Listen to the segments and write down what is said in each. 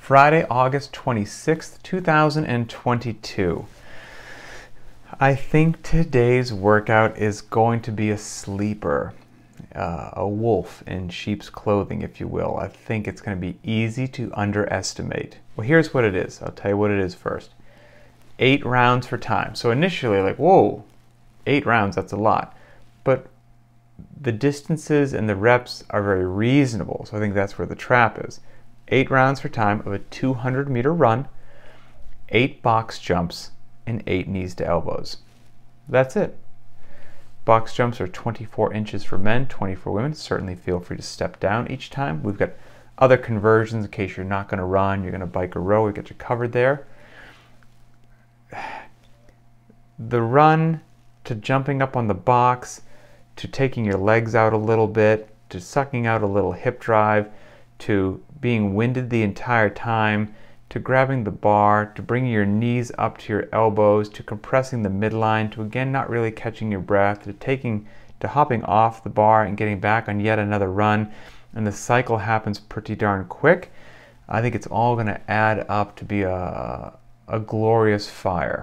Friday, August 26th, 2022. I think today's workout is going to be a sleeper, a wolf in sheep's clothing, if you will. I think it's going to be easy to underestimate. Well, here's what it is. I'll tell you what it is first. 8 rounds for time. So initially, like, whoa, 8 rounds, that's a lot. But the distances and the reps are very reasonable. So I think that's where the trap is. 8 rounds for time of a 200-meter run, 8 box jumps, and 8 knees to elbows. That's it. Box jumps are 24 inches for men, 20 for women. Certainly feel free to step down each time. We've got other conversions in case you're not going to run, you're going to bike or row. We got you covered there. The run to jumping up on the box, to taking your legs out a little bit, to sucking out a little hip drive, to being winded the entire time, to grabbing the bar, to bringing your knees up to your elbows, to compressing the midline, to again not really catching your breath, to hopping off the bar and getting back on yet another run, and the cycle happens pretty darn quick. I think it's all going to add up to be a glorious fire.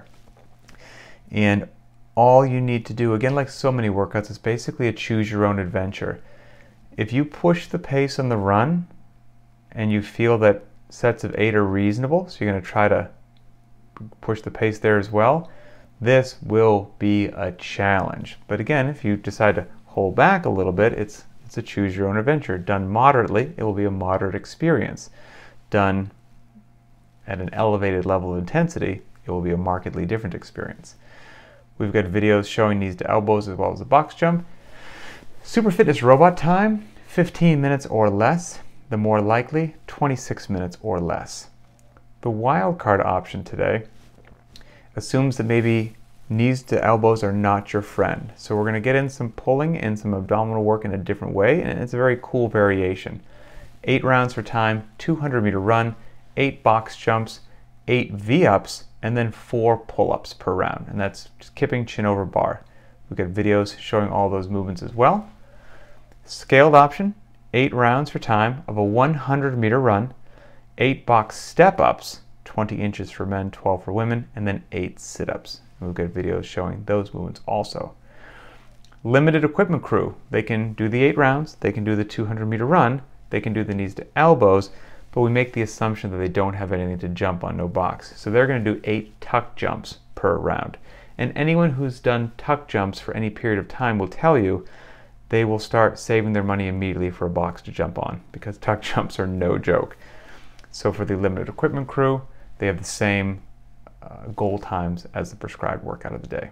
And all you need to do, again like so many workouts, is basically a choose your own adventure. If you push the pace on the run, and you feel that sets of 8 are reasonable, so you're going to try to push the pace there as well, this will be a challenge. But again, if you decide to hold back a little bit, it's a choose your own adventure. Done moderately, it will be a moderate experience. Done at an elevated level of intensity, it will be a markedly different experience. We've got videos showing knees to elbows as well as a box jump. Super Fitness Robot time, 15 minutes or less. The more likely, 26 minutes or less. The wildcard option today assumes that maybe knees to elbows are not your friend. So we're going to get in some pulling and some abdominal work in a different way, and it's a very cool variation. 8 rounds for time, 200-meter run, 8 box jumps, 8 V-ups, and then 4 pull-ups per round. And that's just kipping chin over bar. We've got videos showing all those movements as well. Scaled option, 8 rounds for time of a 100-meter run, 8 box step-ups, 20 inches for men, 12 for women, and then 8 sit-ups. We've got videos showing those movements also. Limited equipment crew, they can do the 8 rounds, they can do the 200-meter run, they can do the knees to elbows, but we make the assumption that they don't have anything to jump on, no box. So they're going to do 8 tuck jumps per round. And anyone who's done tuck jumps for any period of time will tell you they will start saving their money immediately for a box to jump on, because tuck jumps are no joke. So for the limited equipment crew, they have the same goal times as the prescribed workout of the day.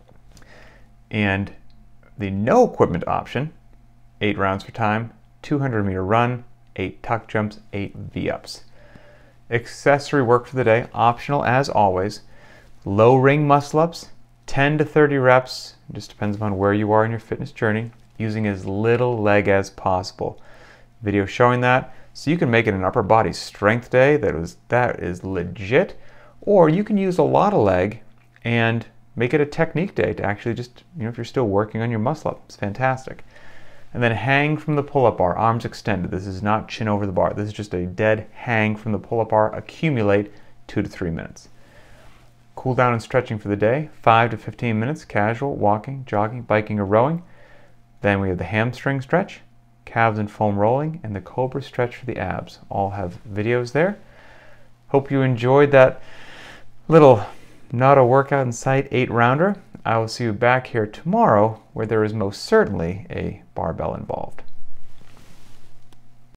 And the no equipment option, 8 rounds for time, 200-meter run, 8 tuck jumps, 8 V-ups. Accessory work for the day, optional as always. Low ring muscle ups, 10 to 30 reps, it just depends upon where you are in your fitness journey, using as little leg as possible. Video showing that, so you can make it an upper body strength day that is legit, or you can use a lot of leg and make it a technique day to actually just, if you're still working on your muscle up, it's fantastic. And then hang from the pull-up bar, arms extended. This is not chin over the bar. This is just a dead hang from the pull-up bar, accumulate 2 to 3 minutes. Cool down and stretching for the day, 5 to 15 minutes, casual, walking, jogging, biking, or rowing. Then we have the hamstring stretch, calves and foam rolling, and the cobra stretch for the abs. All have videos there. Hope you enjoyed that little not a workout in sight 8-rounder. I will see you back here tomorrow where there is most certainly a barbell involved.